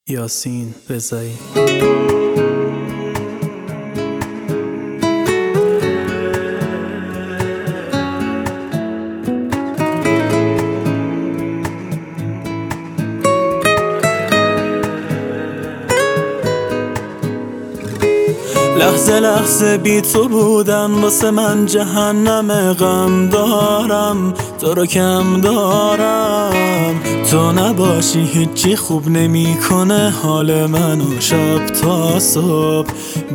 یاسین رضایی. لحظه لحظه بی تو بودن واسه من جهنم، غم دارم تو رو کم دارم. تو نباشی هیچی خوب نمیکنه حال منو، شب تا صبح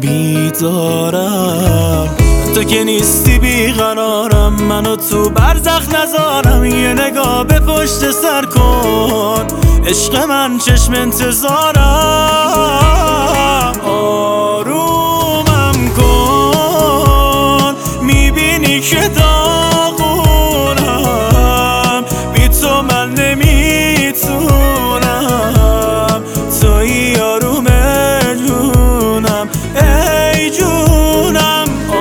بیدارم. تو که نیستی بیقرارم، منو تو برزخ نذارم. یه نگاه به پشت سر کن عشق من، چشم انتظارم. آرومم کن میبینی که داغونم، بی تو من نمیتونم. توی آروم جونم ای جونم.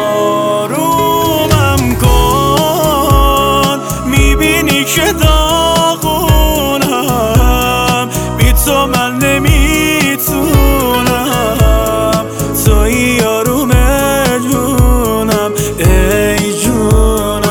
آرومم کن میبینی که داغونم، بی تو من نمیتونم. توی آروم جونم ای جونم.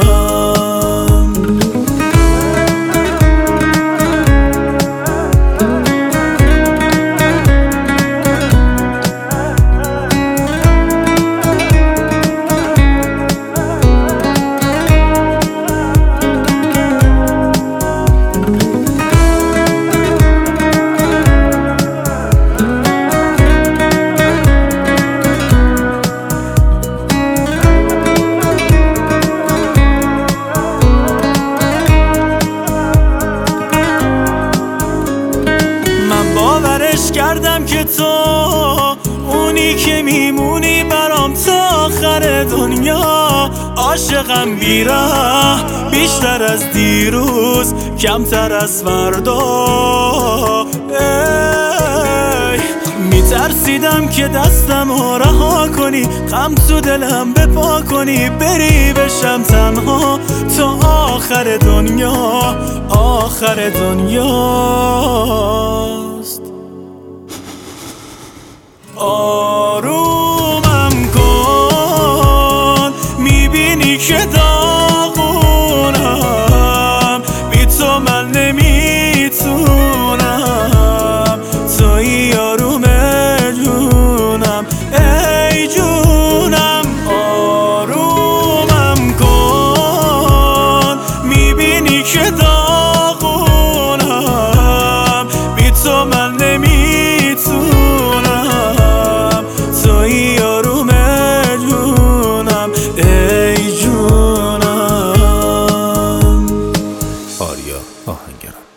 باورش کردم که تو اونی که میمونی برام تا آخر دنیا. عاشقم بیره بیشتر از دیروز، کمتر از فردا. میترسیدم که دستم رها کنی، غم تو دلم بپا کنی، بری بشم تنها تا آخر دنیا. آخر دنیاست. آرومم کن میبینی که داغونم، بی تو من نمیتونم. توی آروم جونم ای جونم. آرومم کن میبینی که داغونم، بی تو من نمیتونم. توی آروم جونم ای جونم. آریا آهنگرم.